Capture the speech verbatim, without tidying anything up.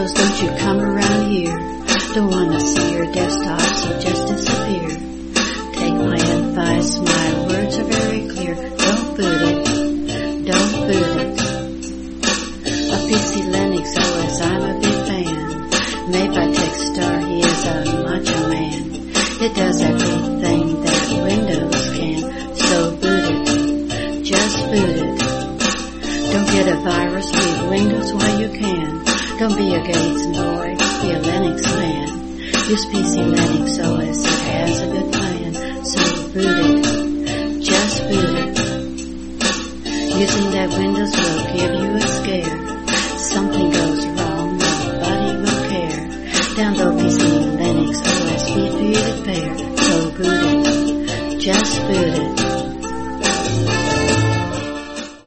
Windows, don't you come around here. Don't wanna see your desktop, so just disappear. Take my advice, my words are very clear. Don't boot it, don't boot it. A P C Linux O S, I'm a big fan. Made by Techstar, he is a macho man. It does everything that Windows can, so boot it, just boot it. Don't get a virus, boot Windows while you can. Don't be a Gates boy, be a Linux man. Use P C Linux O S, it has a good plan, so boot it, just boot it. Using that Windows will give you a scare. Something goes